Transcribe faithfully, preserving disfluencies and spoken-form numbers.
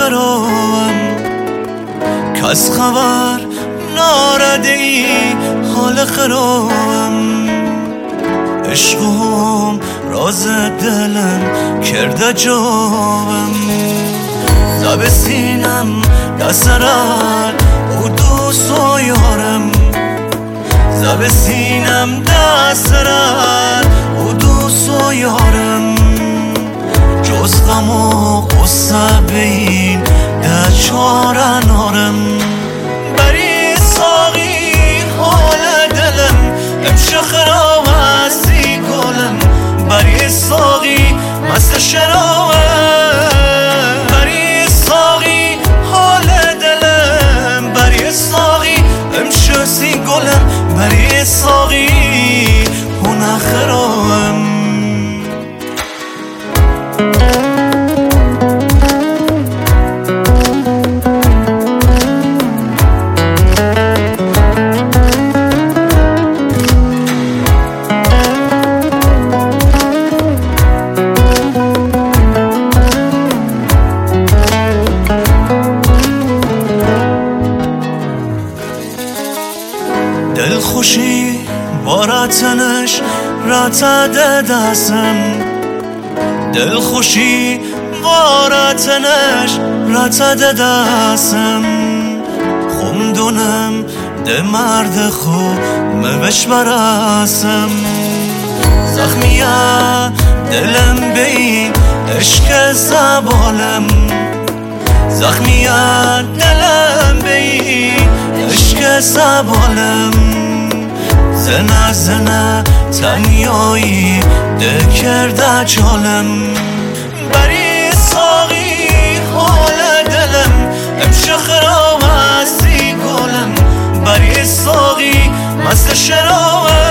خرابم کس خبر نارده ای حال خرابم عشقم راز دلم کرده جاوم زب سینم دسرال او دوست و یارم زب سینم دسرال او دوست و یارم جز غم و غصه بین ده چاره نارم بری ساقی حال دلم امشه خراب هستی گلم بری ساقی مست شرابم بری ساقی حال دلم بری ساقی امشه سی گلم بری ساقی هنه خرابم دل خوشی بارتنش رتده دستم دل خوشی بارتنش رتده دستم خوندونم ده مرد خوب مبش برسم زخمیه دلم بین عشق زبالم زخمیه دلم بین عشق زبالم زنه زنه تنیایی ده کرده جالم بری ساقی حال دلم امشه خراب هستی گلم بری ساقی مست شرابم